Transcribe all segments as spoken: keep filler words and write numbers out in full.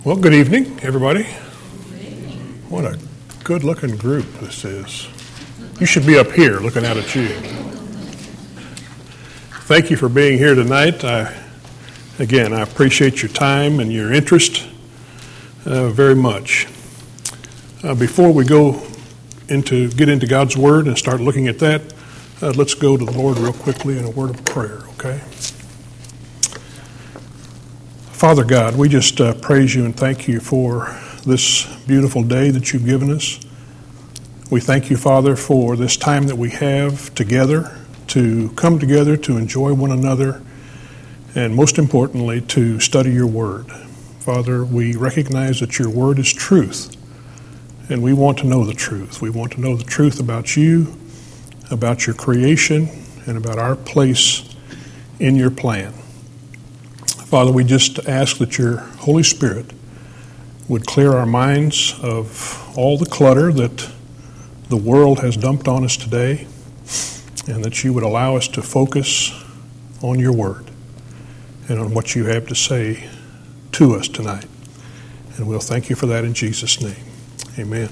Well, good evening, everybody. What a good-looking group this is. You should be up here looking out at you. Thank you for being here tonight. I, again, I appreciate your time and your interest uh, very much. Uh, before we go into get into God's Word and start looking at that, uh, let's go to the Lord real quickly in a word of prayer, okay? Father God, we just uh, praise you and thank you for this beautiful day that you've given us. We thank you, Father, for this time that we have together to come together to enjoy one another and, most importantly, to study your word. Father, we recognize that your word is truth, and we want to know the truth. We want to know the truth about you, about your creation, and about our place in your plan. Father, we just ask that your Holy Spirit would clear our minds of all the clutter that the world has dumped on us today, and that you would allow us to focus on your word and on what you have to say to us tonight. And we'll thank you for that in Jesus' name. Amen.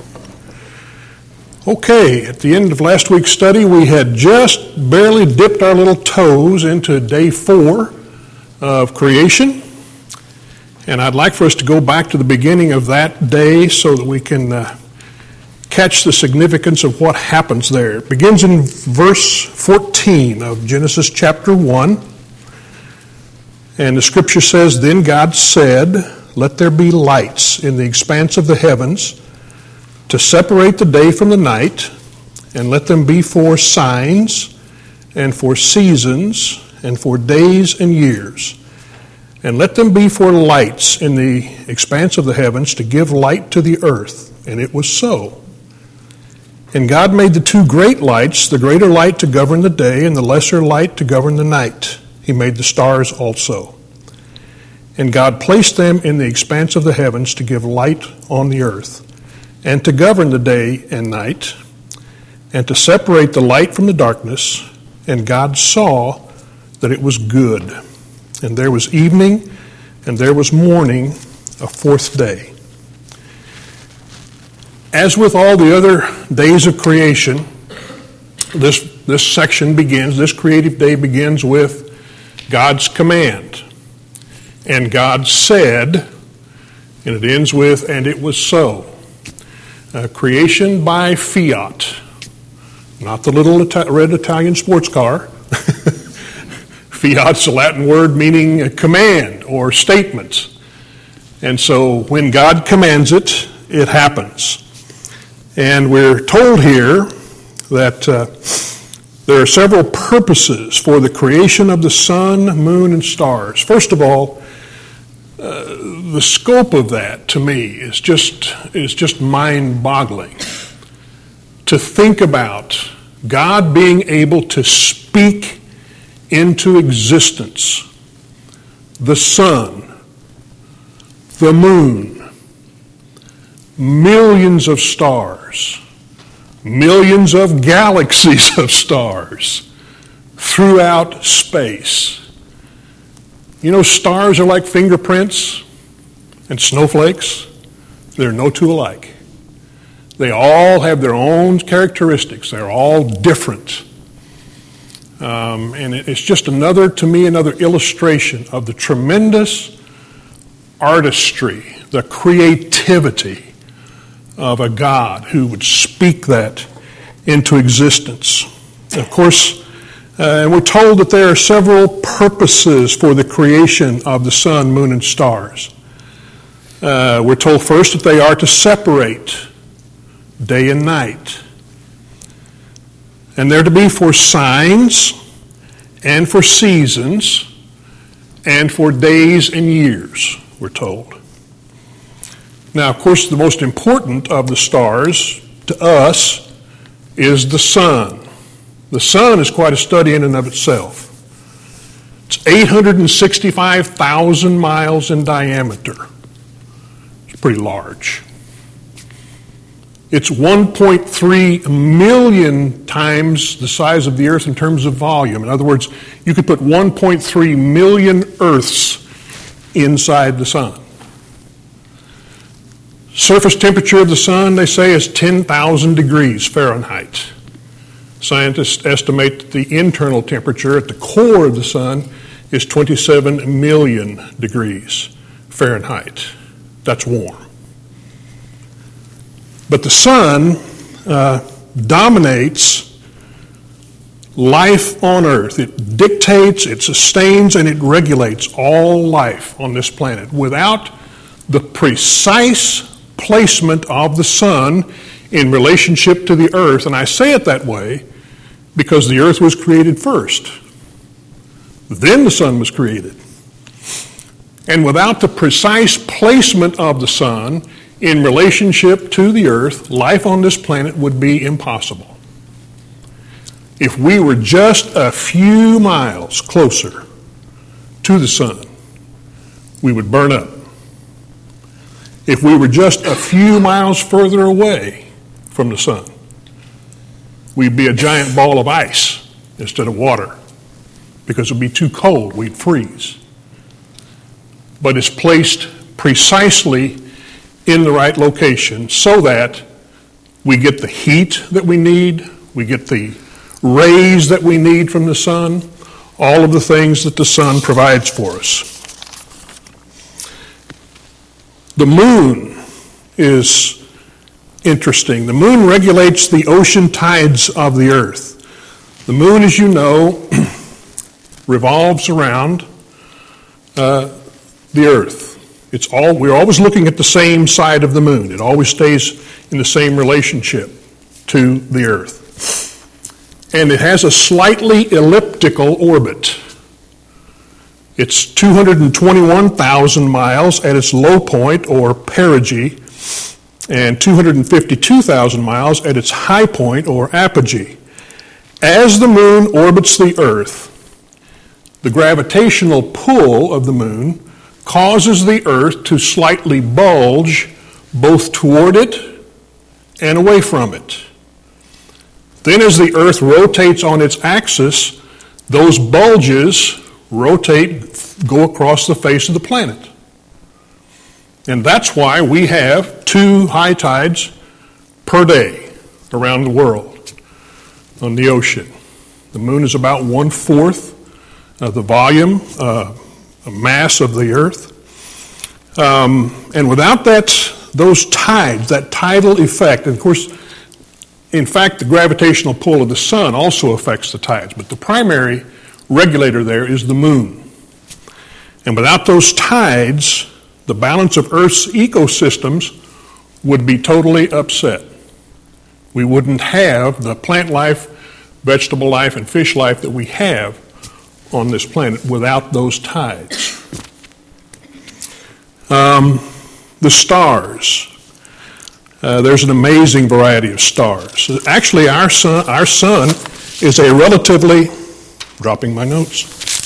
Okay, at the end of last week's study, we had just barely dipped our little toes into day four of creation, and I'd like for us to go back to the beginning of that day so that we can uh, catch the significance of what happens there. It begins in verse fourteen of Genesis chapter one, and the scripture says, "Then God said, let there be lights in the expanse of the heavens to separate the day from the night, and let them be for signs and for seasons and for days and years. And let them be for lights in the expanse of the heavens to give light to the earth. And it was so. And God made the two great lights, the greater light to govern the day and the lesser light to govern the night. He made the stars also. And God placed them in the expanse of the heavens to give light on the earth, and to govern the day and night, and to separate the light from the darkness. And God saw that it was good. And there was evening, and there was morning, a fourth day." As with all the other days of creation, this, this section begins, this creative day begins with God's command. And God said, and it ends with, and it was so. Uh, creation by fiat, not the little Ita- red Italian sports car. Fiat's a Latin word meaning a command or statement. And so when God commands it, it happens. And we're told here that uh, there are several purposes for the creation of the sun, moon, and stars. First of all, uh, the scope of that to me is just, is just mind-boggling. To think about God being able to speak into existence the sun, the moon, millions of stars, millions of galaxies of stars throughout space. You know, stars are like fingerprints and snowflakes. They're no two alike. They all have their own characteristics. They're all different. Um, and it's just another, to me, another illustration of the tremendous artistry, the creativity of a God who would speak that into existence. Of course, uh, and we're told that there are several purposes for the creation of the sun, moon, and stars. Uh, we're told first that they are to separate day and night. And they're to be for signs and for seasons and for days and years, we're told. Now, of course, the most important of the stars to us is the sun. The sun is quite a study in and of itself. It's eight hundred sixty-five thousand miles in diameter. It's pretty large. It's one point three million times the size of the earth in terms of volume. In other words, you could put one point three million Earths inside the sun. Surface temperature of the sun, they say, is ten thousand degrees Fahrenheit. Scientists estimate that the internal temperature at the core of the sun is twenty-seven million degrees Fahrenheit. That's warm. But the sun uh, dominates life on Earth. It dictates, it sustains, and it regulates all life on this planet. Without the precise placement of the sun in relationship to the Earth, and I say it that way because the Earth was created first. Then the sun was created. And without the precise placement of the sun in relationship to the Earth, life on this planet would be impossible. If we were just a few miles closer to the sun, we would burn up. If we were just a few miles further away from the sun, we'd be a giant ball of ice instead of water because it would be too cold, we'd freeze. But it's placed precisely in the right location so that we get the heat that we need, we get the rays that we need from the sun, all of the things that the sun provides for us. The moon is interesting. The moon regulates the ocean tides of the earth. The moon, as you know, revolves around uh, the earth. It's all, we're always looking at the same side of the moon. It always stays in the same relationship to the earth. And it has a slightly elliptical orbit. It's two hundred twenty-one thousand miles at its low point, or perigee, and two hundred fifty-two thousand miles at its high point, or apogee. As the moon orbits the earth, the gravitational pull of the moon causes the earth to slightly bulge both toward it and away from it. Then as the earth rotates on its axis, those bulges rotate, go across the face of the planet. And that's why we have two high tides per day around the world on the ocean. The moon is about one-fourth of the volume, uh, mass of the earth. Um, and without that, those tides, that tidal effect, and of course, in fact, the gravitational pull of the sun also affects the tides, but the primary regulator there is the moon. And without those tides, the balance of Earth's ecosystems would be totally upset. We wouldn't have the plant life, vegetable life, and fish life that we have on this planet without those tides. Um, the stars. Uh, there's an amazing variety of stars. Actually, our sun, our sun is a relatively, dropping my notes.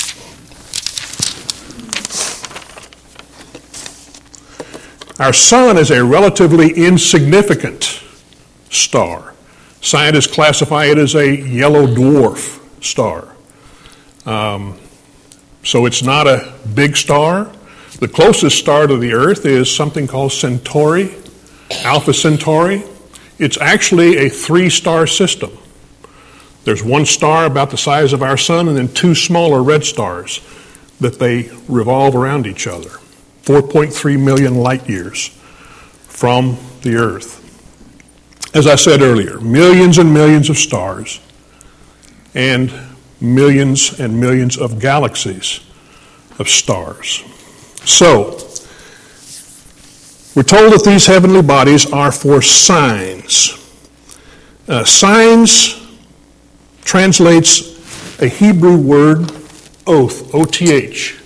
Our sun is a relatively insignificant star. Scientists classify it as a yellow dwarf star. Um, so it's not a big star. The closest star to the Earth is something called Centauri, Alpha Centauri. It's actually a three-star system. There's one star about the size of our sun and then two smaller red stars that they revolve around each other, four point three million light years from the Earth. As I said earlier, millions and millions of stars and millions and millions of galaxies of stars. So, we're told that these heavenly bodies are for signs. Uh, signs translates a Hebrew word, oath, O T H.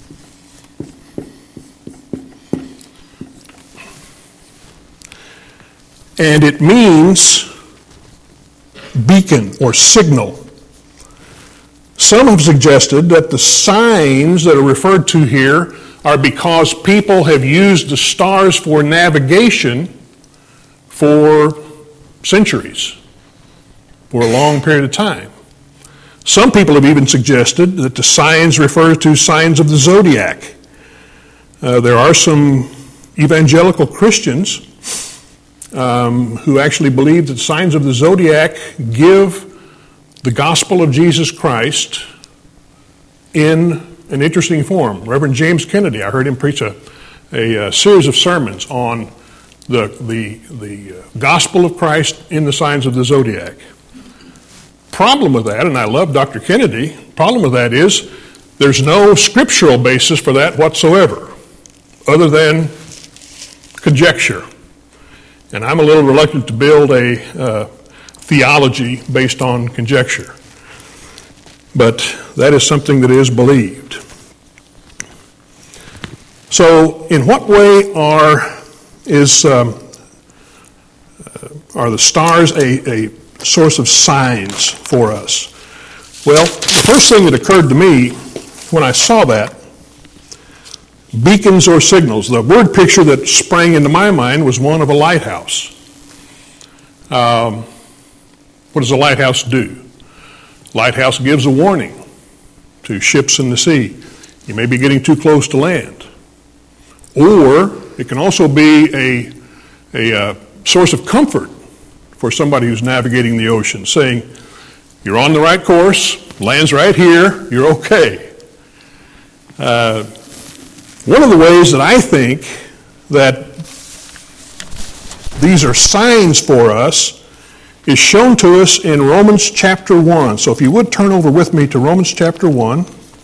And it means beacon or signal. Some have suggested that the signs that are referred to here are because people have used the stars for navigation for centuries, for a long period of time. Some people have even suggested that the signs refer to signs of the zodiac. Uh, there are some evangelical Christians um, who actually believe that signs of the zodiac give the gospel of Jesus Christ in an interesting form. Reverend James Kennedy, I heard him preach a, a, a series of sermons on the, the, the gospel of Christ in the signs of the zodiac. Problem with that, and I love Doctor Kennedy, problem with that is there's no scriptural basis for that whatsoever, other than conjecture. And I'm a little reluctant to build a uh, theology based on conjecture. But that is something that is believed. So, in what way are is um, uh, are the stars a, a source of signs for us? Well, the first thing that occurred to me when I saw that, beacons or signals, the word picture that sprang into my mind was one of a lighthouse. Um, what does a lighthouse do? Lighthouse gives a warning to ships in the sea. You may be getting too close to land. Or it can also be a, a uh, source of comfort for somebody who's navigating the ocean, saying, you're on the right course, land's right here, you're okay. Uh, one of the ways that I think that these are signs for us is shown to us in Romans chapter one. So if you would turn over with me to Romans chapter one.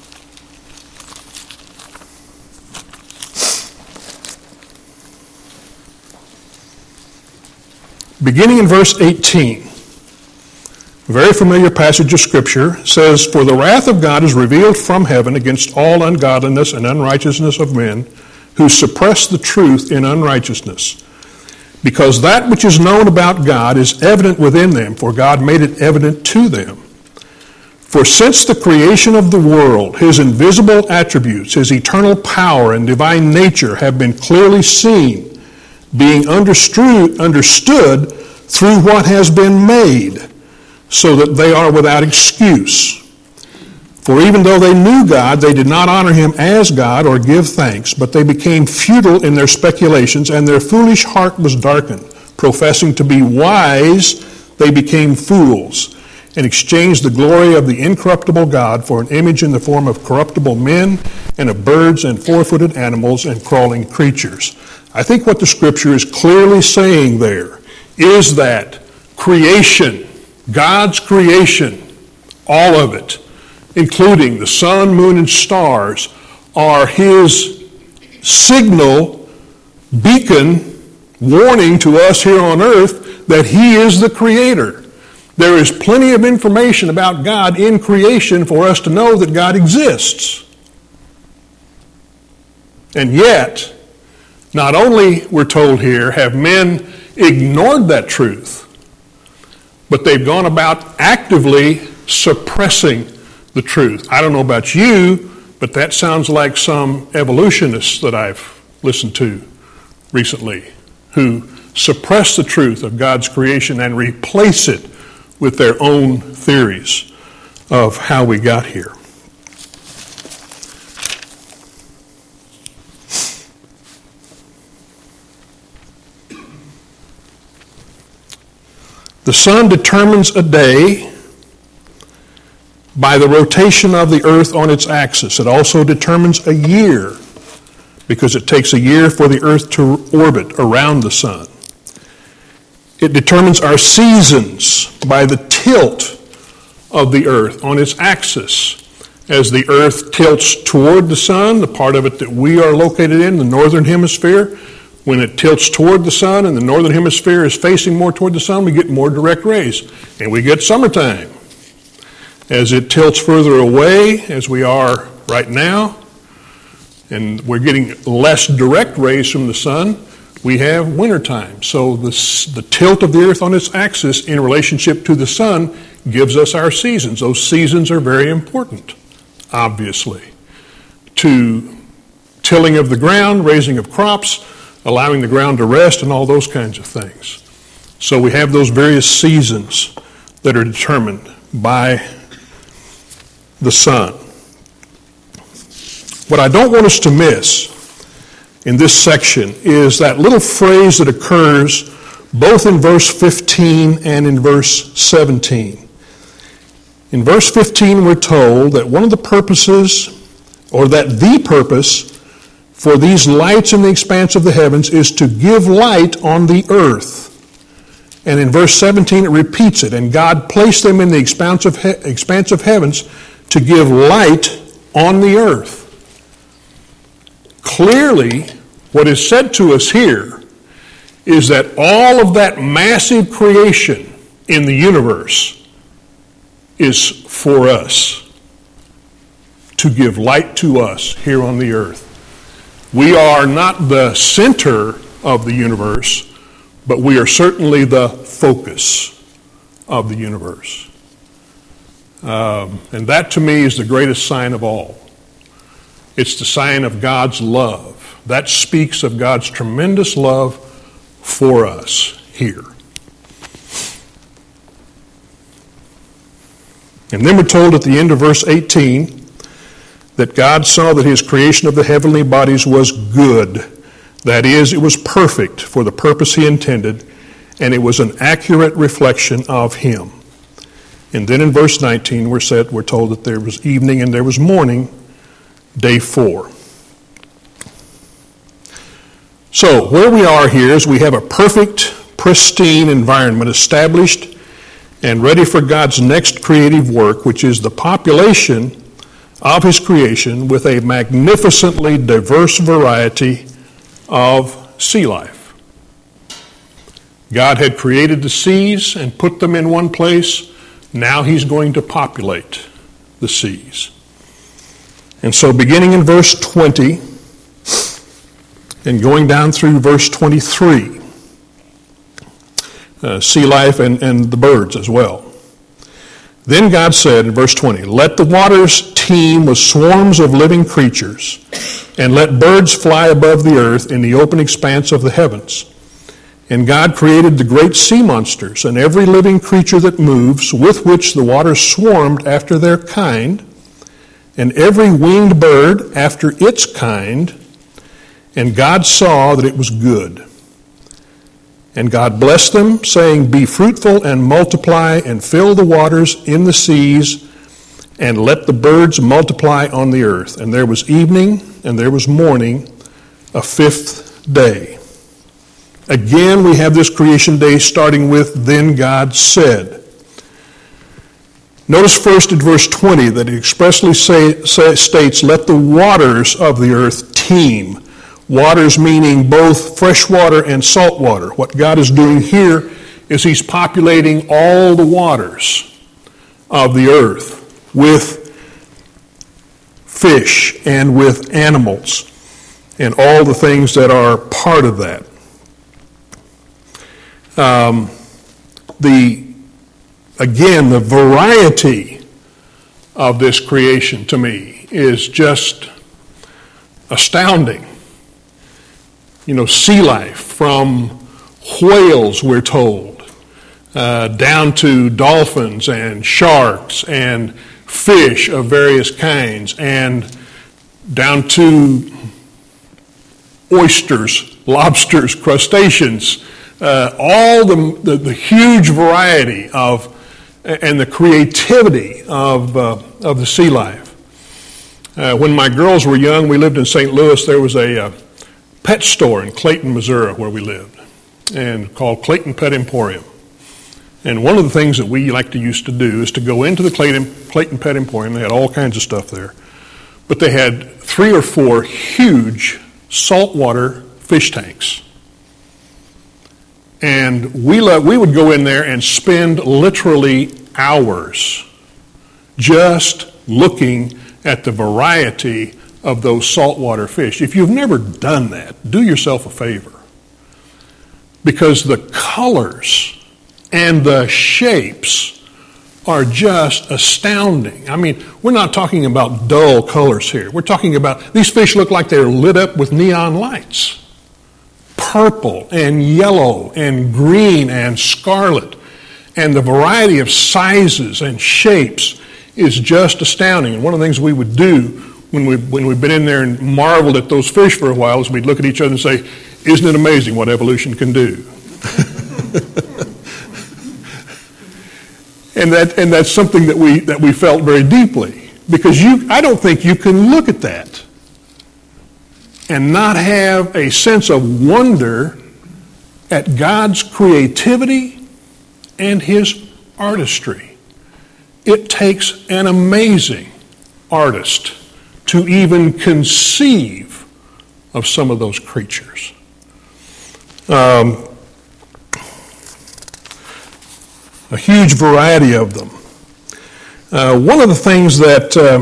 Beginning in verse eighteen. A very familiar passage of Scripture says, for the wrath of God is revealed from heaven against all ungodliness and unrighteousness of men who suppress the truth in unrighteousness. Because that which is known about God is evident within them, for God made it evident to them. For since the creation of the world, his invisible attributes, his eternal power and divine nature have been clearly seen, being understood, understood through what has been made, so that they are without excuse. For even though they knew God, they did not honor him as God or give thanks, but they became futile in their speculations, and their foolish heart was darkened. Professing to be wise, they became fools, and exchanged the glory of the incorruptible God for an image in the form of corruptible men, and of birds and four-footed animals and crawling creatures. I think what the Scripture is clearly saying there is that creation, God's creation, all of it, including the sun, moon, and stars, are his signal, beacon, warning to us here on earth that he is the creator. There is plenty of information about God in creation for us to know that God exists. And yet, not only, we're told here, have men ignored that truth, but they've gone about actively suppressing the truth. I don't know about you, but that sounds like some evolutionists that I've listened to recently who suppress the truth of God's creation and replace it with their own theories of how we got here. The sun determines a day by the rotation of the earth on its axis. It also determines a year because it takes a year for the earth to orbit around the sun. It determines our seasons by the tilt of the earth on its axis. As the earth tilts toward the sun, the part of it that we are located in, the northern hemisphere, when it tilts toward the sun and the northern hemisphere is facing more toward the sun, we get more direct rays, and we get summertime. As it tilts further away, as we are right now, and we're getting less direct rays from the sun, we have wintertime. So the, the tilt of the earth on its axis in relationship to the sun gives us our seasons. Those seasons are very important, obviously, to tilling of the ground, raising of crops, allowing the ground to rest, and all those kinds of things. So we have those various seasons that are determined by the sun. What I don't want us to miss in this section is that little phrase that occurs both in verse fifteen and in verse seventeen. In verse fifteen, we're told that one of the purposes, or that the purpose for these lights in the expanse of the heavens is to give light on the earth. And in verse seventeen, it repeats it. And God placed them in the expanse of, he- expanse of heavens to give light on the earth. Clearly, what is said to us here is that all of that massive creation in the universe is for us, to give light to us here on the earth. We are not the center of the universe, but we are certainly the focus of the universe. Um, and that to me is the greatest sign of all. It's the sign of God's love. That speaks of God's tremendous love for us here. And then we're told at the end of verse eighteen that God saw that his creation of the heavenly bodies was good. That is, it was perfect for the purpose he intended, and it was an accurate reflection of him. And then in verse nineteen, we're said, we're told that there was evening and there was morning, day four. So where we are here is we have a perfect, pristine environment established and ready for God's next creative work, which is the population of his creation with a magnificently diverse variety of sea life. God had created the seas and put them in one place. Now he's going to populate the seas. And so beginning in verse twenty and going down through verse twenty-three, uh, sea life and, and the birds as well. Then God said in verse twenty, "Let the waters teem with swarms of living creatures, and let birds fly above the earth in the open expanse of the heavens." And God created the great sea monsters and every living creature that moves, with which the waters swarmed after their kind, and every winged bird after its kind. And God saw that it was good. And God blessed them, saying, "Be fruitful and multiply, and fill the waters in the seas, and let the birds multiply on the earth." And there was evening, and there was morning, a fifth day. Again, we have this creation day starting with, "Then God said." Notice first in verse twenty that it expressly say, say, states, "Let the waters of the earth teem." Waters meaning both fresh water and salt water. What God is doing here is he's populating all the waters of the earth with fish and with animals and all the things that are part of that. Um, the again, the variety of this creation to me is just astounding. You know, sea life, from whales, we're told, uh, down to dolphins and sharks and fish of various kinds, and down to oysters, lobsters, crustaceans, uh, all the, the, the huge variety of and the creativity of uh, of the sea life. Uh, when my girls were young, we lived in Saint Louis. There was a uh, pet store in Clayton, Missouri, where we lived, and called Clayton Pet Emporium. And one of the things that we like to used to do is to go into the Clayton, Clayton Pet Emporium. They had all kinds of stuff there, but they had three or four huge saltwater fish tanks. And we lo- we would go in there and spend literally hours just looking at the variety of those saltwater fish. If you've never done that, do yourself a favor. Because the colors and the shapes are just astounding. I mean, we're not talking about dull colors here. We're talking about, these fish look like they're lit up with neon lights. Purple and yellow and green and scarlet. And the variety of sizes and shapes is just astounding. And one of the things we would do when, we, when we've been in there and marveled at those fish for a while is we'd look at each other and say, "Isn't it amazing what evolution can do?" and that and that's something that we that we felt very deeply, because you I don't think you can look at that and not have a sense of wonder at God's creativity and his artistry. It takes an amazing artist to even conceive of some of those creatures. Um, a huge variety of them. Uh, one of the things that uh,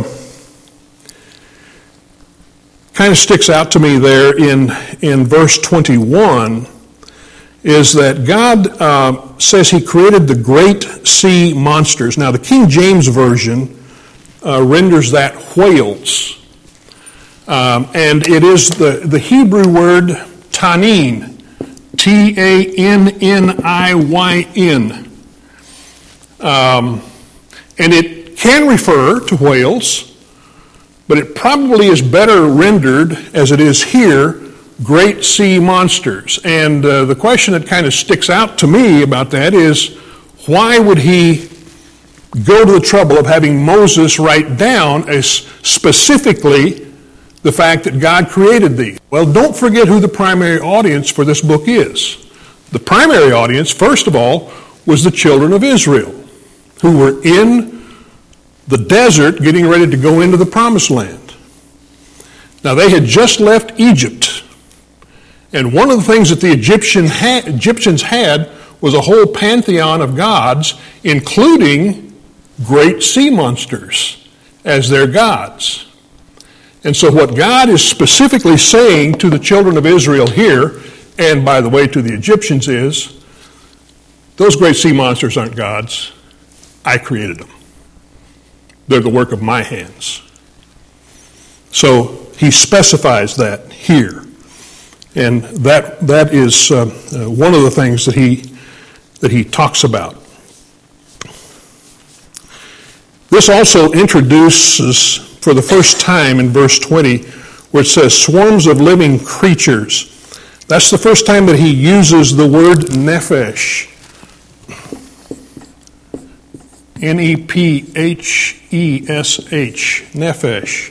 kind of sticks out to me there in, in verse twenty-one is that God uh, says he created the great sea monsters. Now, the King James Version uh, renders that whales. Um, and it is the, the Hebrew word tanin, T A N N I Y N. Um, and it can refer to whales, but it probably is better rendered, as it is here, great sea monsters. And uh, the question that kind of sticks out to me about that is, why would he go to the trouble of having Moses write down as specifically the fact that God created these? Well, don't forget who the primary audience for this book is. The primary audience, first of all, was the children of Israel, who were in the desert getting ready to go into the promised land. Now, they had just left Egypt. And one of the things that the Egyptian ha- Egyptians had was a whole pantheon of gods, including great sea monsters as their gods. And so what God is specifically saying to the children of Israel here, and by the way to the Egyptians, is, those great sea monsters aren't gods. I created them. They're the work of my hands. So he specifies that here. And that that is uh, uh, one of the things that he that he talks about. This also introduces, for the first time in verse twenty, where it says swarms of living creatures. That's the first time that he uses the word nephesh. N E P H E S H, nephesh.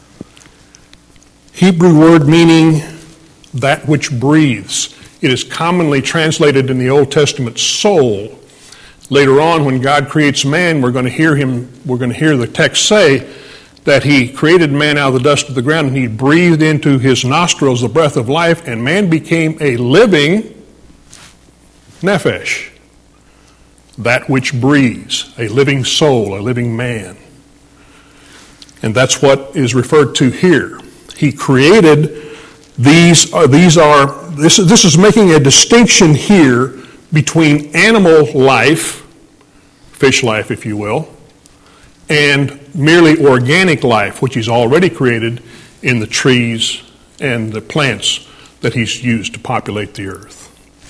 Hebrew word meaning that which breathes. It is commonly translated in the Old Testament soul. Later on, when God creates man, we're going to hear him, we're going to hear the text say that he created man out of the dust of the ground and he breathed into his nostrils the breath of life, and man became a living nephesh, that which breathes, a living soul, a living man. And that's what is referred to here. He created these are these are this is this is making a distinction here between animal life, fish life, if you will, and merely organic life, which he's already created in the trees and the plants that he's used to populate the earth.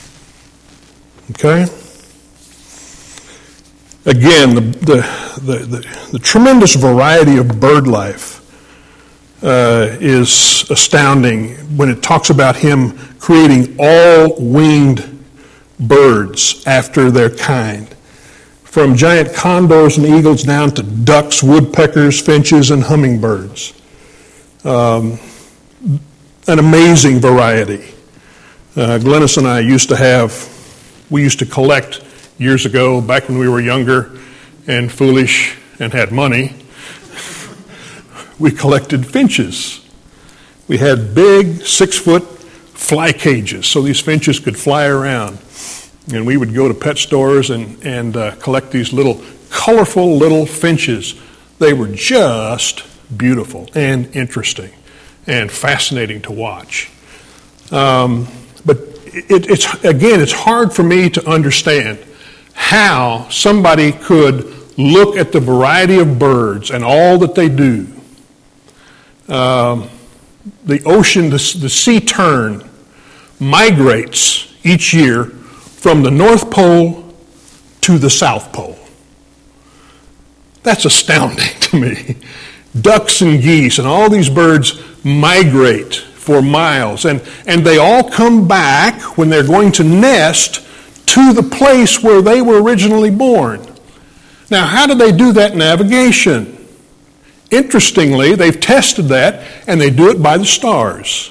Okay? Again, the the the, the, the tremendous variety of bird life uh, is astounding when it talks about him creating all winged birds after their kind, from giant condors and eagles down to ducks, woodpeckers, finches, and hummingbirds. Um, an amazing variety. Uh, Glennis and I used to have, we used to collect years ago, back when we were younger and foolish and had money, we collected finches. We had big six-foot fly cages so these finches could fly around. And we would go to pet stores and, and uh, collect these little colorful little finches. They were just beautiful and interesting and fascinating to watch. Um, but it, it's again, it's hard for me to understand how somebody could look at the variety of birds and all that they do. Um, the ocean, the, the sea tern migrates each year from the North Pole to the South Pole. That's astounding to me. Ducks and geese and all these birds migrate for miles, and, and they all come back when they're going to nest to the place where they were originally born. Now, how do they do that navigation? Interestingly, they've tested that, and they do it by the stars.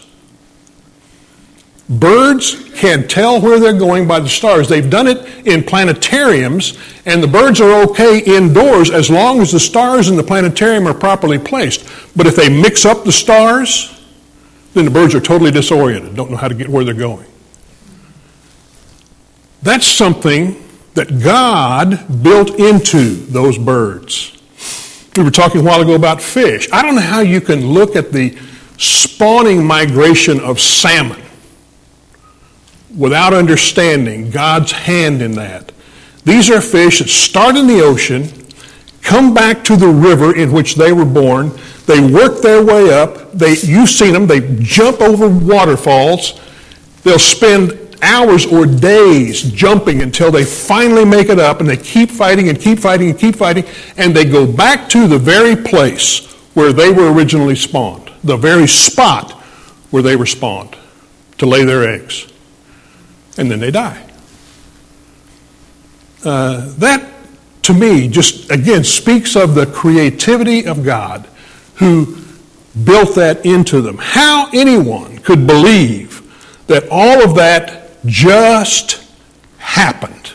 Birds can tell where they're going by the stars. They've done it in planetariums, and the birds are okay indoors as long as the stars in the planetarium are properly placed. But if they mix up the stars, then the birds are totally disoriented, don't know how to get where they're going. That's something that God built into those birds. We were talking a while ago about fish. I don't know how you can look at the spawning migration of salmon without understanding God's hand in that. These are fish that start in the ocean, come back to the river in which they were born. They work their way up. They, you've seen them. They jump over waterfalls. They'll spend hours or days jumping until they finally make it up, and they keep fighting and keep fighting and keep fighting, and they go back to the very place where they were originally spawned, the very spot where they were spawned to lay their eggs. And then they die. Uh, that, to me, just, again, speaks of the creativity of God who built that into them. How anyone could believe that all of that just happened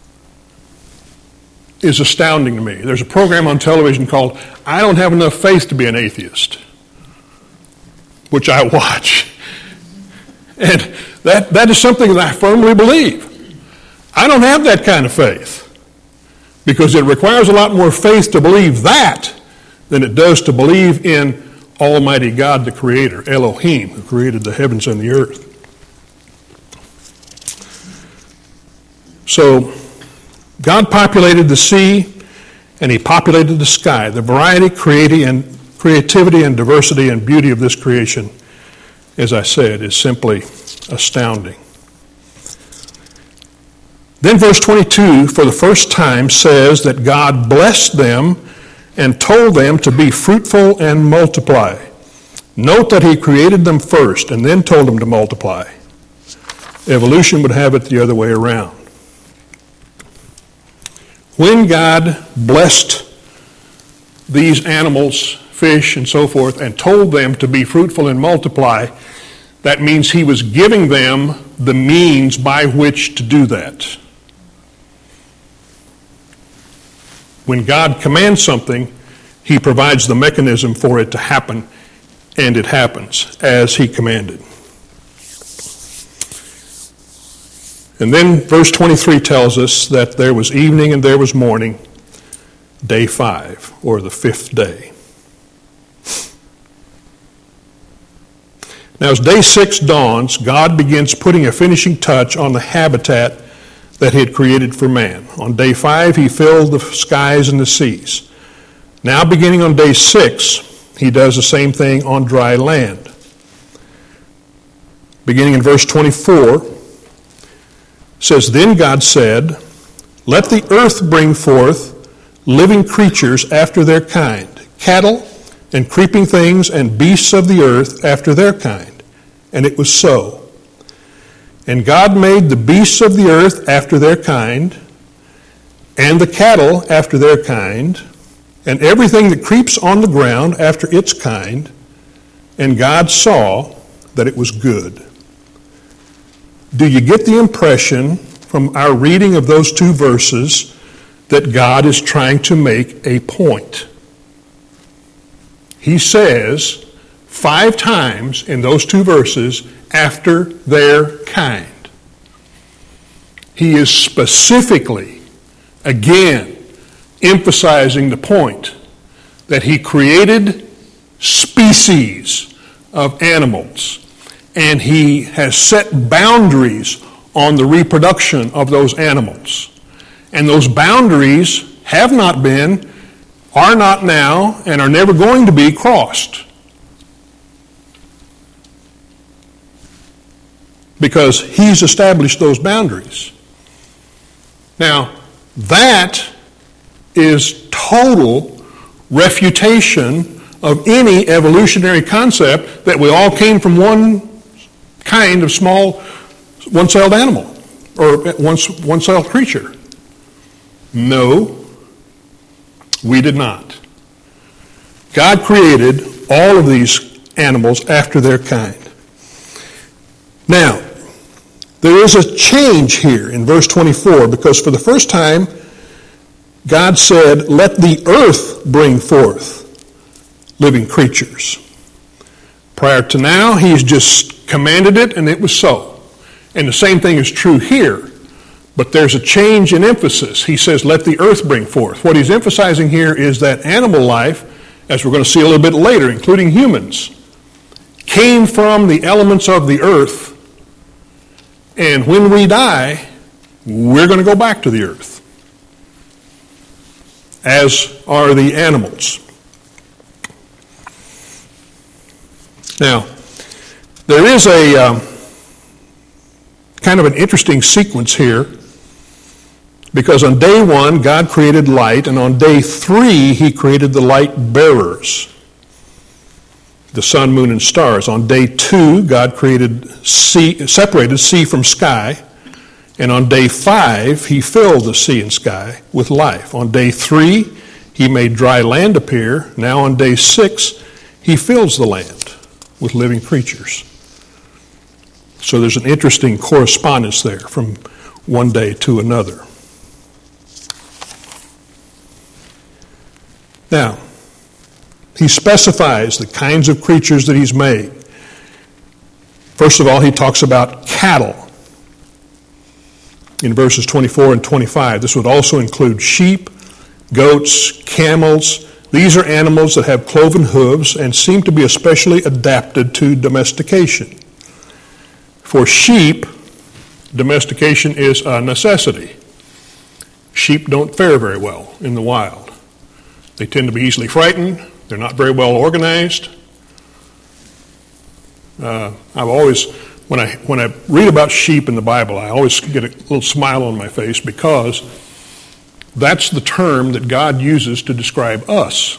is astounding to me. There's a program on television called I Don't Have Enough Faith to Be an Atheist, which I watch. And that, that is something that I firmly believe. I don't have that kind of faith because it requires a lot more faith to believe that than it does to believe in Almighty God, the Creator, Elohim, who created the heavens and the earth. So, God populated the sea and He populated the sky. The variety, creativity, and diversity and beauty of this creation, as I said, is simply astounding. Then verse twenty-two, for the first time, says that God blessed them and told them to be fruitful and multiply. Note that He created them first and then told them to multiply. Evolution would have it the other way around. When God blessed these animals, fish, and so forth, and told them to be fruitful and multiply, that means He was giving them the means by which to do that. When God commands something, He provides the mechanism for it to happen, and it happens as He commanded. And then verse twenty-three tells us that there was evening and there was morning, day five, or the fifth day. Now, as day six dawns, God begins putting a finishing touch on the habitat that He had created for man. On day five, He filled the skies and the seas. Now, beginning on day six, He does the same thing on dry land. Beginning in verse twenty-four, says, Then God said, Let the earth bring forth living creatures after their kind, cattle and creeping things and beasts of the earth after their kind. And it was so. And God made the beasts of the earth after their kind, and the cattle after their kind, and everything that creeps on the ground after its kind. And God saw that it was good. Do you get the impression from our reading of those two verses that God is trying to make a point? He says five times in those two verses, after their kind. He is specifically, again, emphasizing the point that He created species of animals, and He has set boundaries on the reproduction of those animals. And those boundaries have not been, are not now, and are never going to be crossed. Because He's established those boundaries. Now, that is total refutation of any evolutionary concept that we all came from one kind of small one-celled animal or one, one-celled creature. No, We did not. God created all of these animals after their kind. Now, there is a change here in verse twenty-four, because for the first time, God said, let the earth bring forth living creatures. Prior to now, he's just commanded it, and it was so. And the same thing is true here. But there's a change in emphasis. He says, let the earth bring forth. What he's emphasizing here is that animal life, as we're going to see a little bit later, including humans, came from the elements of the earth. And when we die, we're going to go back to the earth, as are the animals. Now, there is a um, kind of an interesting sequence here, because on day one, God created light, and on day three, he created the light bearers, the sun, moon, and stars. On day two, God created sea, separated sea from sky, and on day five, he filled the sea and sky with life. On day three, he made dry land appear. Now on day six, he fills the land with living creatures. So there's an interesting correspondence there from one day to another. Now, he specifies the kinds of creatures that he's made. First of all, he talks about cattle in verses twenty-four and twenty-five. This would also include sheep, goats, camels. These are animals that have cloven hooves and seem to be especially adapted to domestication. For sheep, domestication is a necessity. Sheep don't fare very well in the wild. They tend to be easily frightened. They're not very well organized. Uh, I've always, when I when I read about sheep in the Bible, I always get a little smile on my face, because that's the term that God uses to describe us.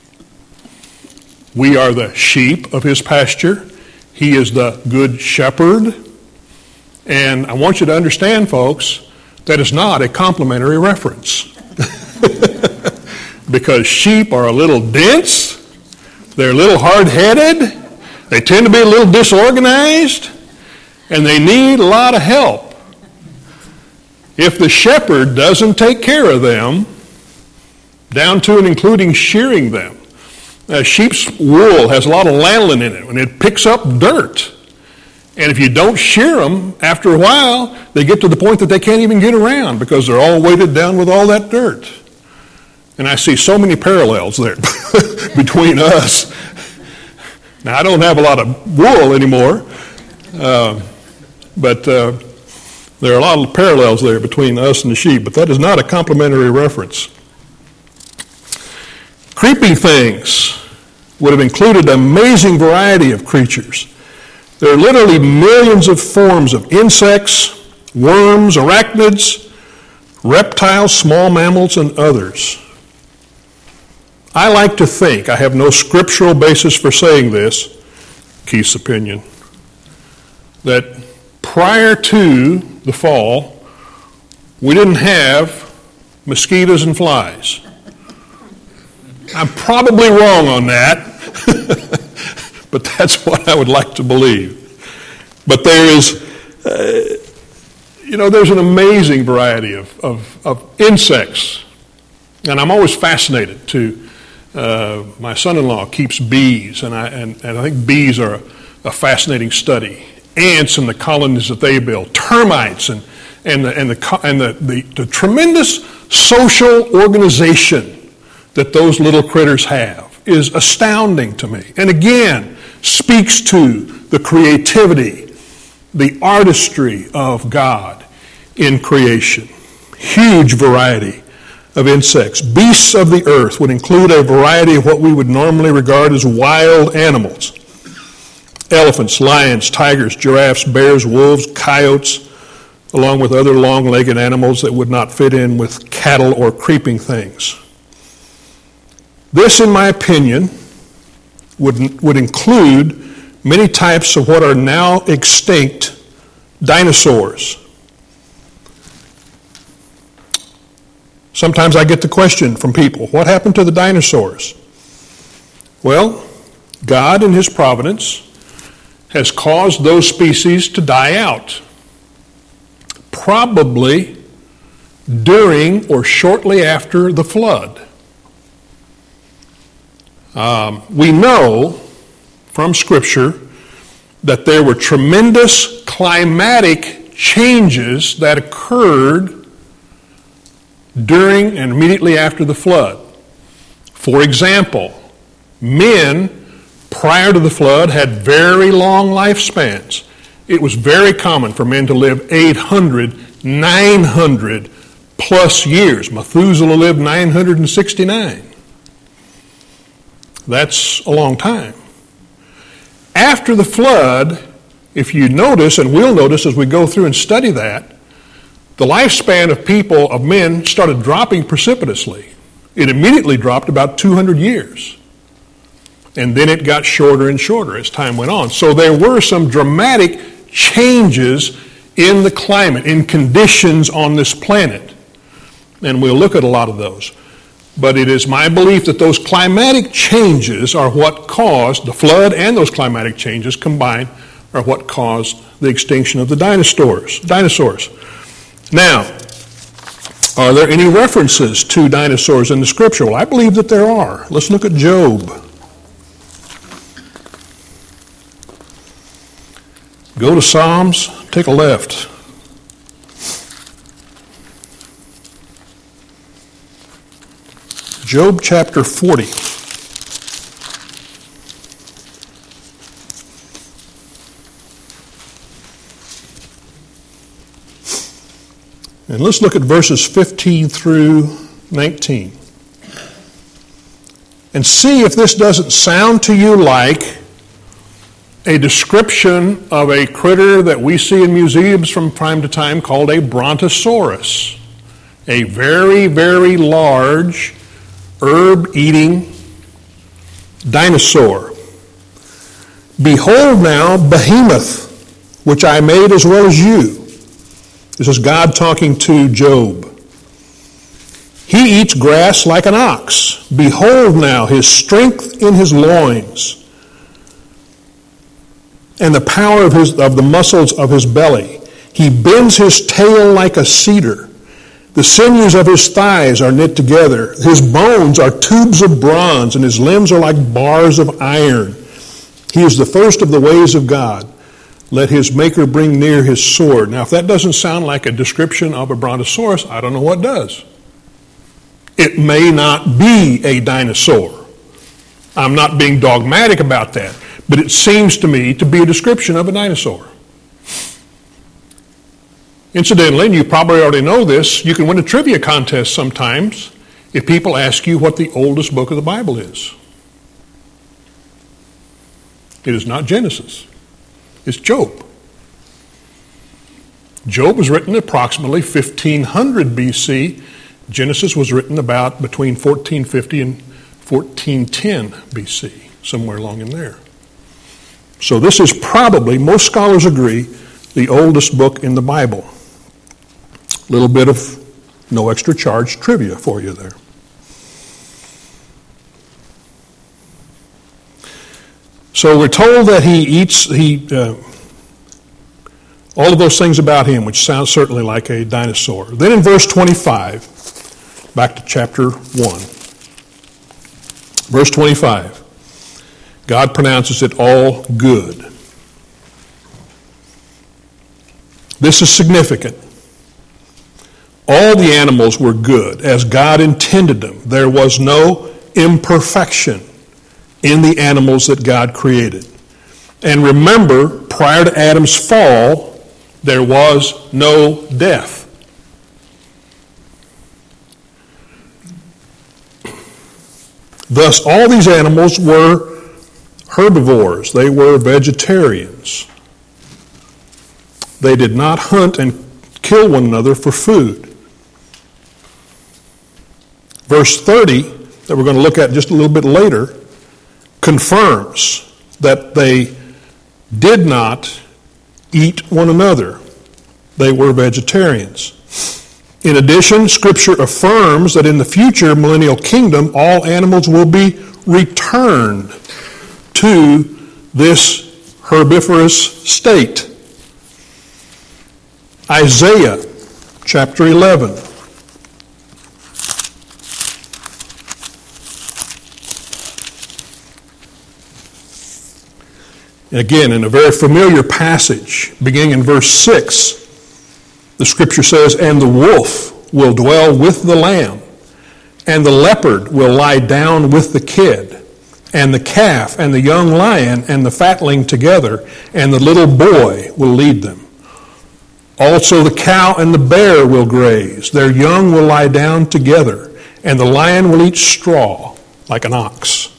We are the sheep of his pasture. He is the good shepherd. And I want you to understand, folks, that is not a complimentary reference. Because sheep are a little dense, they're a little hard-headed, they tend to be a little disorganized, and they need a lot of help. If the shepherd doesn't take care of them, down to and including shearing them, uh, sheep's wool has a lot of lanolin in it, and it picks up dirt. And if you don't shear them, after a while, they get to the point that they can't even get around, because they're all weighted down with all that dirt. And I see so many parallels there between us. Now, I don't have a lot of wool anymore, uh, but uh, there are a lot of parallels there between us and the sheep, but that is not a complimentary reference. Creeping things would have included an amazing variety of creatures. There are literally millions of forms of insects, worms, arachnids, reptiles, small mammals, and others. I like to think, I have no scriptural basis for saying this, Keith's opinion, that prior to the fall, we didn't have mosquitoes and flies. I'm probably wrong on that, but that's what I would like to believe. But there is, uh, you know, there's an amazing variety of, of, of insects, and I'm always fascinated to Uh, my son-in-law keeps bees, and I and, and I think bees are a, a fascinating study. Ants and the colonies that they build, termites, and and the and the and the, the, the tremendous social organization that those little critters have is astounding to me. And again, speaks to the creativity, the artistry of God in creation. Huge variety of insects. Beasts of the earth would include a variety of what we would normally regard as wild animals. Elephants, lions, tigers, giraffes, bears, wolves, coyotes, along with other long-legged animals that would not fit in with cattle or creeping things. This, in my opinion, would, would include many types of what are now extinct dinosaurs. Sometimes I get the question from people, what happened to the dinosaurs? Well, God in his providence has caused those species to die out, probably during or shortly after the flood. Um, we know from Scripture that there were tremendous climatic changes that occurred during and immediately after the flood. For example, men prior to the flood had very long lifespans. It was very common for men to live eight hundred, nine hundred plus years. Methuselah lived nine hundred sixty-nine. That's a long time. After the flood, if you notice, and we'll notice as we go through and study that, the lifespan of people, of men, started dropping precipitously. It immediately dropped about two hundred years. And then it got shorter and shorter as time went on. So there were some dramatic changes in the climate, in conditions on this planet. And we'll look at a lot of those. But it is my belief that those climatic changes are what caused the flood, and those climatic changes combined are what caused the extinction of the dinosaurs. Dinosaurs. Now, are there any references to dinosaurs in the Scripture? Well, I believe that there are. Let's look at Job. Go to Psalms, take a left. Job chapter forty. And let's look at verses fifteen through nineteen. And see if this doesn't sound to you like a description of a critter that we see in museums from time to time called a brontosaurus. A very, very large herb-eating dinosaur. Behold now Behemoth, which I made as well as you. This is God talking to Job. He eats grass like an ox. Behold now his strength in his loins, and the power of his of the muscles of his belly. He bends his tail like a cedar. The sinews of his thighs are knit together. His bones are tubes of bronze, and his limbs are like bars of iron. He is the first of the ways of God. Let his maker bring near his sword. Now, if that doesn't sound like a description of a brontosaurus, I don't know what does. It may not be a dinosaur. I'm not being dogmatic about that, but it seems to me to be a description of a dinosaur. Incidentally, and you probably already know this, you can win a trivia contest sometimes if people ask you what the oldest book of the Bible is. It is not Genesis. It's Job. Job was written approximately fifteen hundred B C. Genesis was written about between fourteen fifty and fourteen ten B C, somewhere along in there. So this is probably, most scholars agree, the oldest book in the Bible. A little bit of no extra charge trivia for you there. So we're told that he eats, he uh, all of those things about him, which sounds certainly like a dinosaur. Then in verse twenty-five, back to chapter one. Verse twenty-five, God pronounces it all good. This is significant. All the animals were good as God intended them. There was no imperfection in the animals that God created. And remember, prior to Adam's fall, there was no death. Thus, all these animals were herbivores. They were vegetarians. They did not hunt and kill one another for food. Verse thirty, that we're going to look at just a little bit later, confirms that they did not eat one another. They were vegetarians. In addition, Scripture affirms that in the future millennial kingdom, all animals will be returned to this herbivorous state. Isaiah chapter eleven. Again, in a very familiar passage, beginning in verse six, the Scripture says, "And the wolf will dwell with the lamb, and the leopard will lie down with the kid, and the calf and the young lion and the fatling together, and the little boy will lead them. Also the cow and the bear will graze, their young will lie down together, and the lion will eat straw like an ox."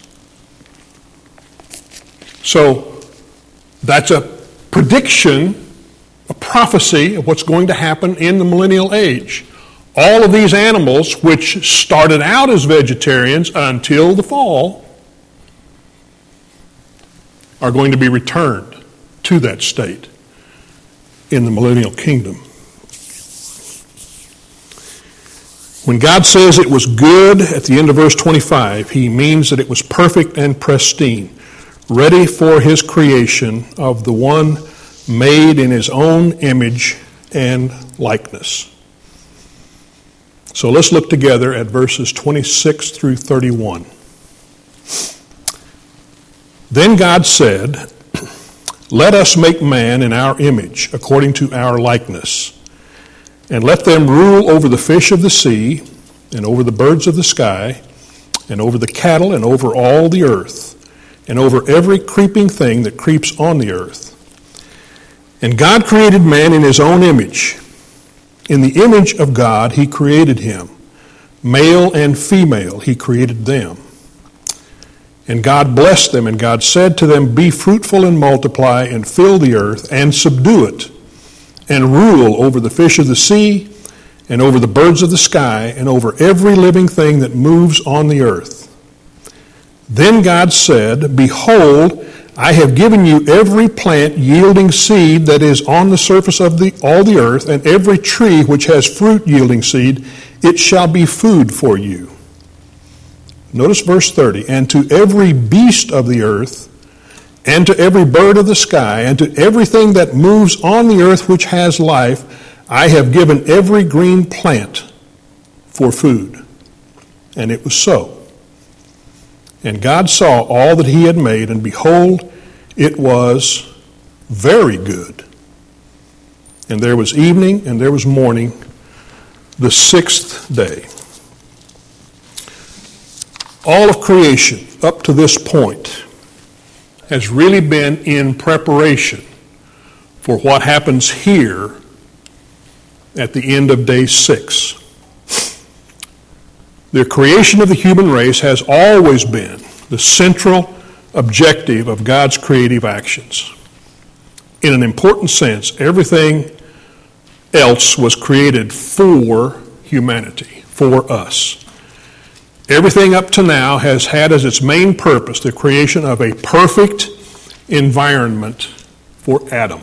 So that's a prediction, a prophecy of what's going to happen in the millennial age. All of these animals, which started out as vegetarians until the fall, are going to be returned to that state in the millennial kingdom. When God says it was good at the end of verse twenty-five, he means that it was perfect and pristine, ready for his creation of the one made in his own image and likeness. So let's look together at verses twenty-six through thirty-one. Then God said, "Let us make man in our image, according to our likeness, and let them rule over the fish of the sea, and over the birds of the sky, and over the cattle, and over all the earth, and over every creeping thing that creeps on the earth." And God created man in his own image. In the image of God he created him. Male and female he created them. And God blessed them, and God said to them, "Be fruitful and multiply, and fill the earth, and subdue it, and rule over the fish of the sea, and over the birds of the sky, and over every living thing that moves on the earth." Then God said, "Behold, I have given you every plant yielding seed that is on the surface of the, all the earth, and every tree which has fruit yielding seed, it shall be food for you." Notice verse thirty, "And to every beast of the earth, and to every bird of the sky, and to everything that moves on the earth which has life, I have given every green plant for food." And it was so. And God saw all that he had made, and behold, it was very good. And there was evening, and there was morning, the sixth day. All of creation up to this point has really been in preparation for what happens here at the end of day six. The creation of the human race has always been the central objective of God's creative actions. In an important sense, everything else was created for humanity, for us. Everything up to now has had as its main purpose the creation of a perfect environment for Adam.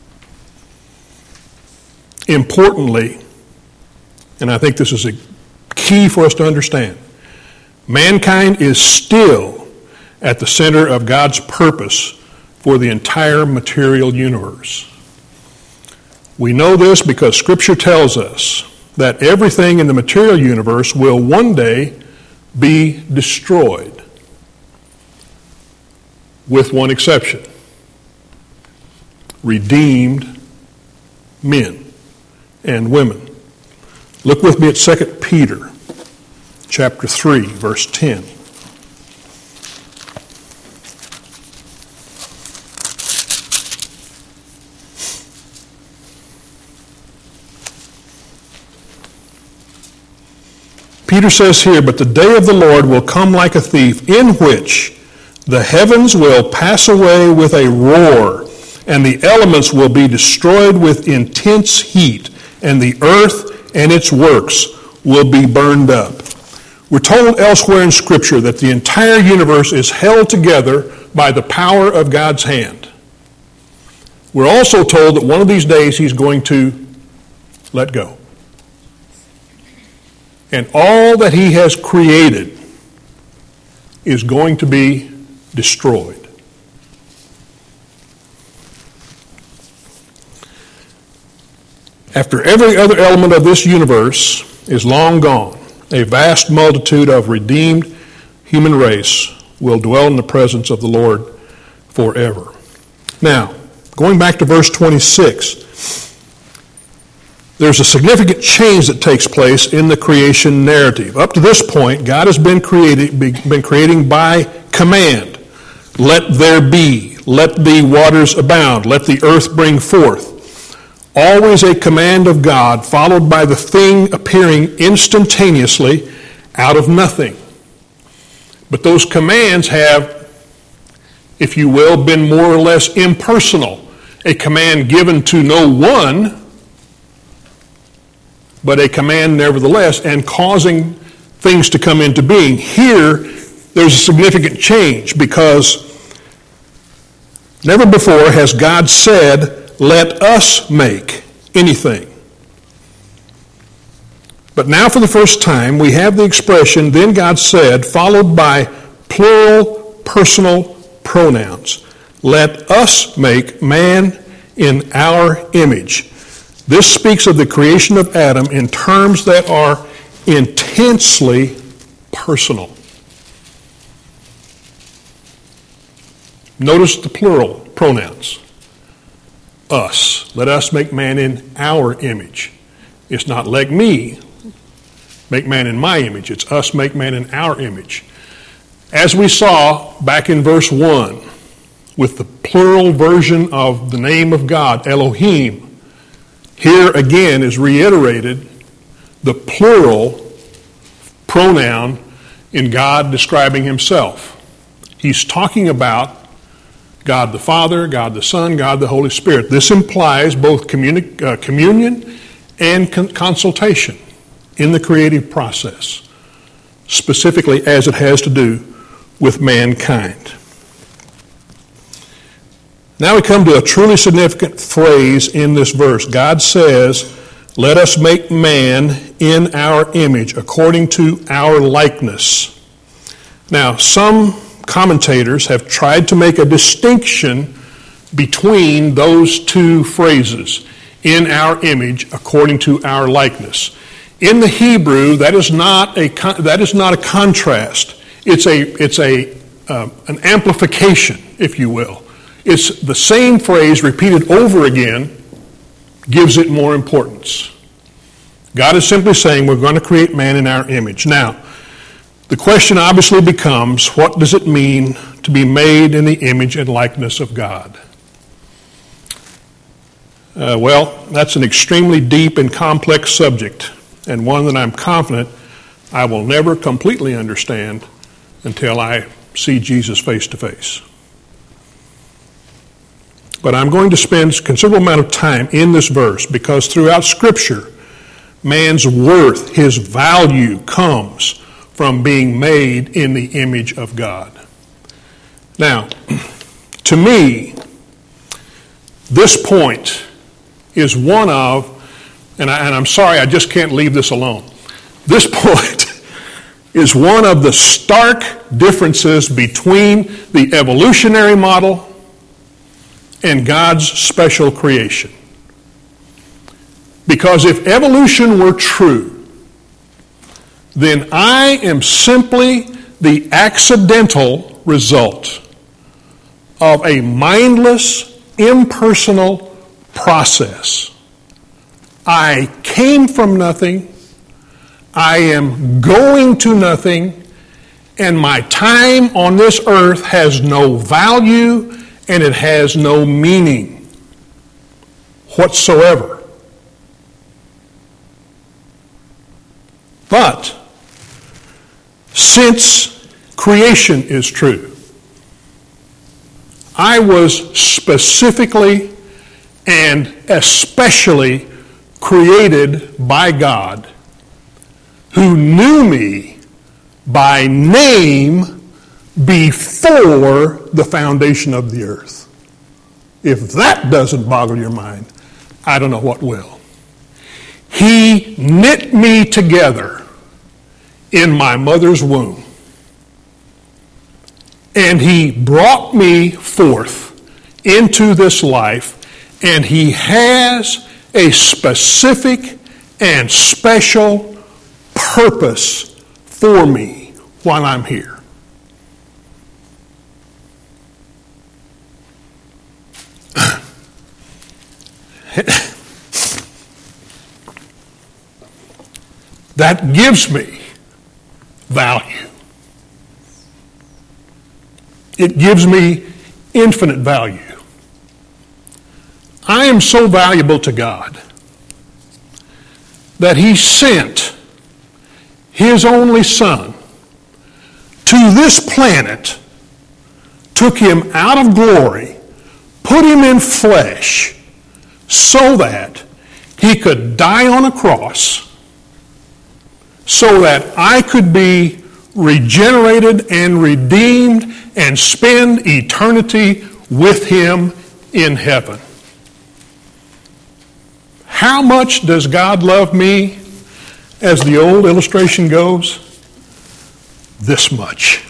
Importantly, and I think this is a key for us to understand, mankind is still at the center of God's purpose for the entire material universe. We know this because Scripture tells us that everything in the material universe will one day be destroyed, with one exception: redeemed men and women. Look with me at Second Peter chapter three, verse ten. Peter says here, "But the day of the Lord will come like a thief, in which the heavens will pass away with a roar, and the elements will be destroyed with intense heat, and the earth and its works will be burned up." We're told elsewhere in Scripture that the entire universe is held together by the power of God's hand. We're also told that one of these days he's going to let go. And all that he has created is going to be destroyed. After every other element of this universe is long gone, a vast multitude of redeemed human race will dwell in the presence of the Lord forever. Now, going back to verse twenty-six, there's a significant change that takes place in the creation narrative. Up to this point, God has been creating, been creating by command. Let there be, let the waters abound, let the earth bring forth. Always a command of God, followed by the thing appearing instantaneously out of nothing. But those commands have, if you will, been more or less impersonal. A command given to no one, but a command nevertheless, and causing things to come into being. Here, there's a significant change because never before has God said, let us make anything. But now for the first time, we have the expression, then God said, followed by plural personal pronouns. Let us make man in our image. This speaks of the creation of Adam in terms that are intensely personal. Notice the plural pronouns. Us. Let us make man in our image. It's not let me make man in my image. It's us make man in our image. As we saw back in verse one, with the plural version of the name of God, Elohim, here again is reiterated the plural pronoun in God describing himself. He's talking about God the Father, God the Son, God the Holy Spirit. This implies both communi- uh, communion and con- consultation in the creative process, specifically as it has to do with mankind. Now we come to a truly significant phrase in this verse. God says, let us make man in our image, according to our likeness. Now, some commentators have tried to make a distinction between those two phrases, in our image, according to our likeness. In the Hebrew, that is not a that is not a contrast. It's a it's a uh, an amplification, if you will. It's the same phrase repeated over again gives it more importance. God is simply saying we're going to create man in our image. Now, the question obviously becomes, what does it mean to be made in the image and likeness of God? Uh, well, that's an extremely deep and complex subject, and one that I'm confident I will never completely understand until I see Jesus face to face. But I'm going to spend a considerable amount of time in this verse because throughout Scripture, man's worth, his value comes from being made in the image of God. Now, to me, this point is one of, and, I, and I'm sorry, I just can't leave this alone. This point is one of the stark differences between the evolutionary model and God's special creation. Because if evolution were true, then I am simply the accidental result of a mindless, impersonal process. I came from nothing, I am going to nothing, and my time on this earth has no value and it has no meaning whatsoever. But since creation is true, I was specifically and especially created by God, who knew me by name before the foundation of the earth. If that doesn't boggle your mind, I don't know what will. He knit me together in my mother's womb. And he brought me forth into this life, and he has a specific and special purpose for me while I'm here. That gives me value. It gives me infinite value. I am so valuable to God that he sent his only son to this planet, took him out of glory, put him in flesh, so that he could die on a cross, so that I could be regenerated and redeemed and spend eternity with him in heaven. How much does God love me, as the old illustration goes? This much.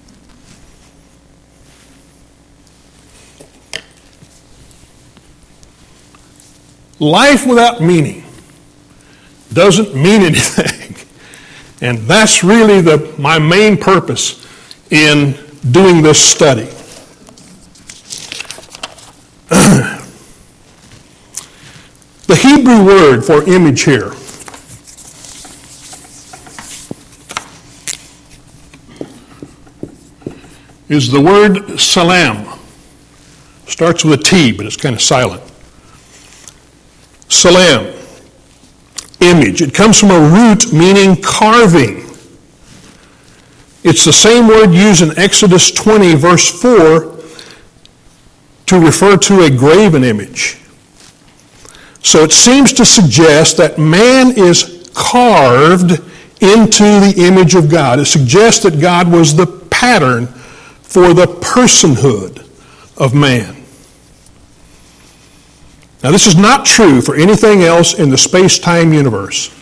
Life without meaning doesn't mean anything. And that's really the, my main purpose in doing this study. The Hebrew word for image here is the word salam. Starts with a T, but it's kind of silent. Salam, image. It comes from a root meaning carving. It's the same word used in Exodus twenty, verse four, to refer to a graven image. So it seems to suggest that man is carved into the image of God. It suggests that God was the pattern for the personhood of man. Now, this is not true for anything else in the space-time universe.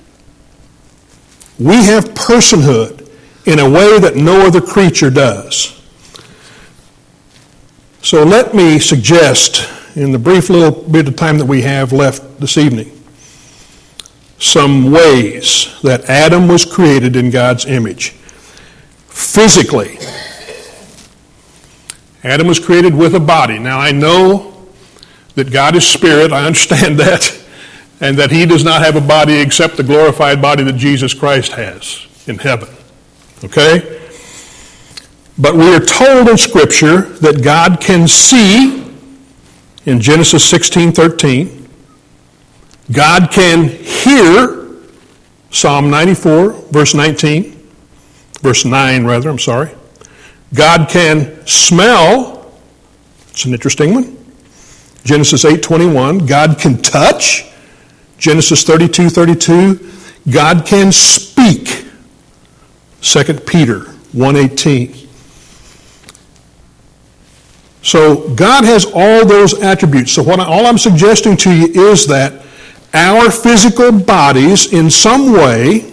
We have personhood in a way that no other creature does. So let me suggest, in the brief little bit of time that we have left this evening, some ways that Adam was created in God's image. Physically, Adam was created with a body. Now, I know that God is spirit, I understand that, and that he does not have a body except the glorified body that Jesus Christ has in heaven. Okay? But we are told in Scripture that God can see in Genesis sixteen thirteen. God can hear, Psalm ninety-four, verse nineteen, verse nine rather, I'm sorry. God can smell, it's an interesting one, Genesis eight twenty-one. God can touch, Genesis thirty-two thirty-two. God can speak, Second Peter one eighteen. So God has all those attributes. So what I, all I'm suggesting to you is that our physical bodies in some way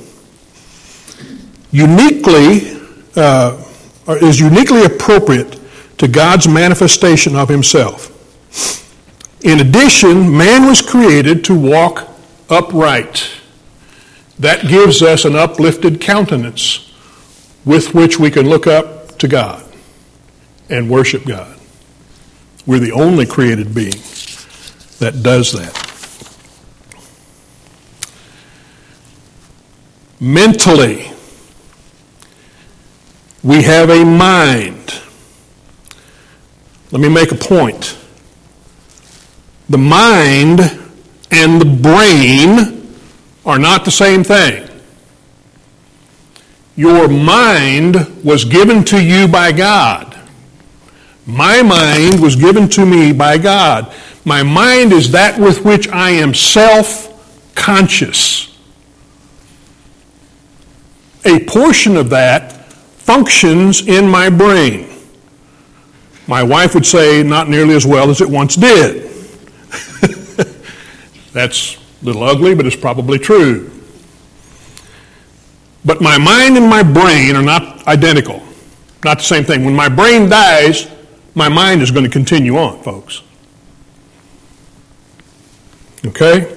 uniquely uh, is uniquely appropriate to God's manifestation of himself. In addition, man was created to walk upright. That gives us an uplifted countenance with which we can look up to God and worship God. We're the only created being that does that. Mentally, we have a mind. Let me make a point. The mind and the brain are not the same thing. Your mind was given to you by God. My mind was given to me by God. My mind is that with which I am self-conscious. A portion of that functions in my brain. My wife would say not nearly as well as it once did. That's a little ugly, but it's probably true. But my mind and my brain are not identical. Not the same thing. When my brain dies, my mind is going to continue on, folks. Okay?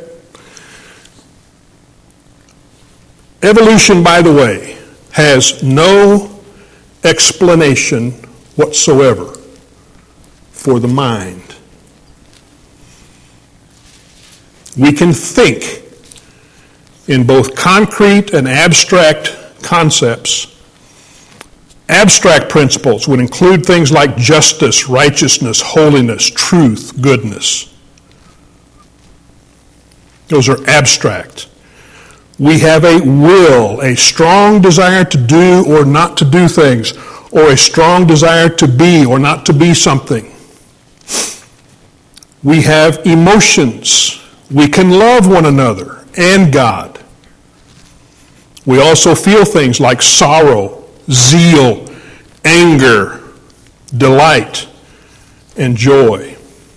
Evolution, by the way, has no explanation whatsoever for the mind. We can think in both concrete and abstract concepts. Abstract principles would include things like justice, righteousness, holiness, truth, goodness. Those are abstract. We have a will, a strong desire to do or not to do things, or a strong desire to be or not to be something. We have emotions. We can love one another and God. We also feel things like sorrow, zeal, anger, delight, and joy.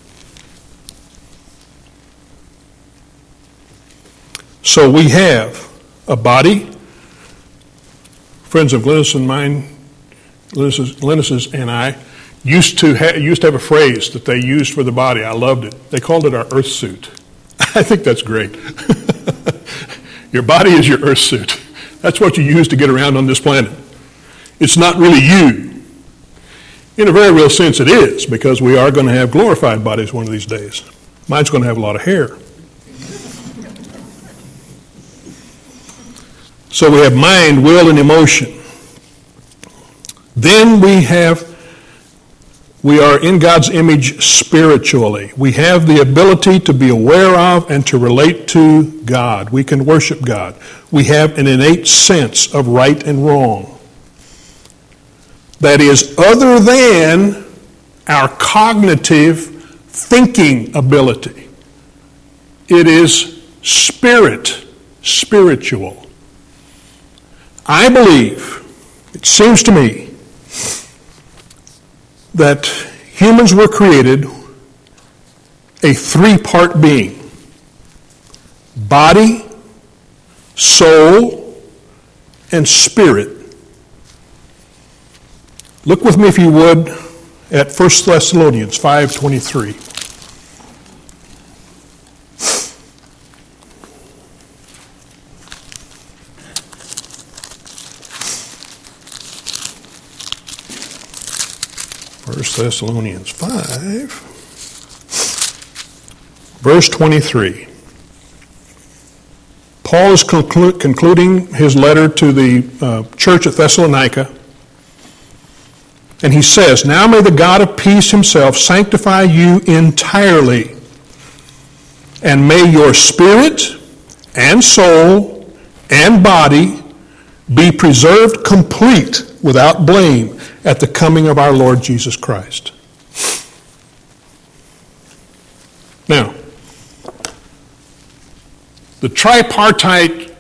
So we have a body. Friends of Glennis and mine, Glennis's and I, used to, ha- used to have a phrase that they used for the body. I loved it. They called it our earth suit. I think that's great. Your body is your earth suit. That's what you use to get around on this planet. It's not really you. In a very real sense it is, because we are going to have glorified bodies one of these days. Mine's going to have a lot of hair. So we have mind, will, and emotion. Then we have, we are in God's image spiritually. We have the ability to be aware of and to relate to God. We can worship God. We have an innate sense of right and wrong that is other than our cognitive thinking ability. It is spirit, spiritual. I believe, it seems to me, that humans were created a three-part being: body, soul, and spirit. Look with me, if you would, at First Thessalonians five twenty-three. First Thessalonians five, verse twenty-three. Paul is conclu- concluding his letter to the uh, church at Thessalonica, and he says, "Now may the God of peace himself sanctify you entirely, and may your spirit and soul and body be preserved complete without blame at the coming of our Lord Jesus Christ." Now, the tripartite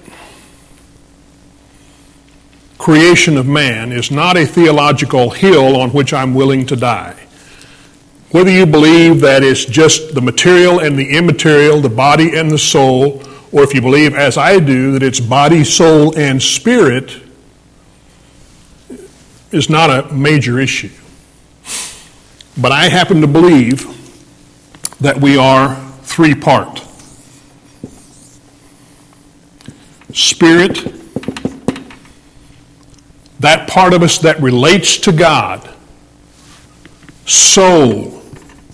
creation of man is not a theological hill on which I'm willing to die. Whether you believe that it's just the material and the immaterial, the body and the soul, or if you believe, as I do, that it's body, soul, and spirit, is not a major issue. But I happen to believe that we are three-part. Spirit, that part of us that relates to God. Soul,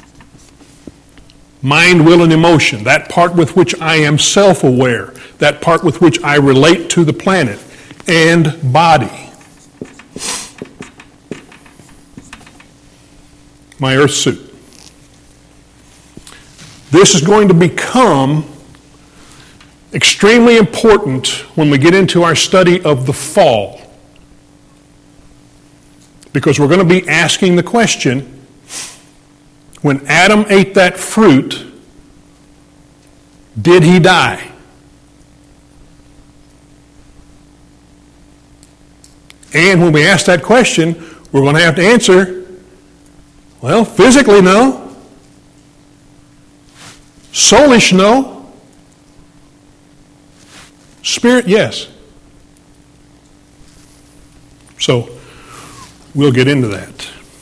mind, will, and emotion, that part with which I am self-aware, that part with which I relate to the planet. And body, my earth suit. This is going to become extremely important when we get into our study of the fall, because we're going to be asking the question, when Adam ate that fruit, did he die? And when we ask that question, we're going to have to answer, well, physically, no. Soulish, no. Spirit, yes. So we'll get into that.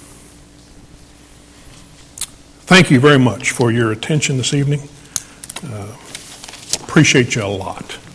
Thank you very much for your attention this evening. Uh, appreciate you a lot.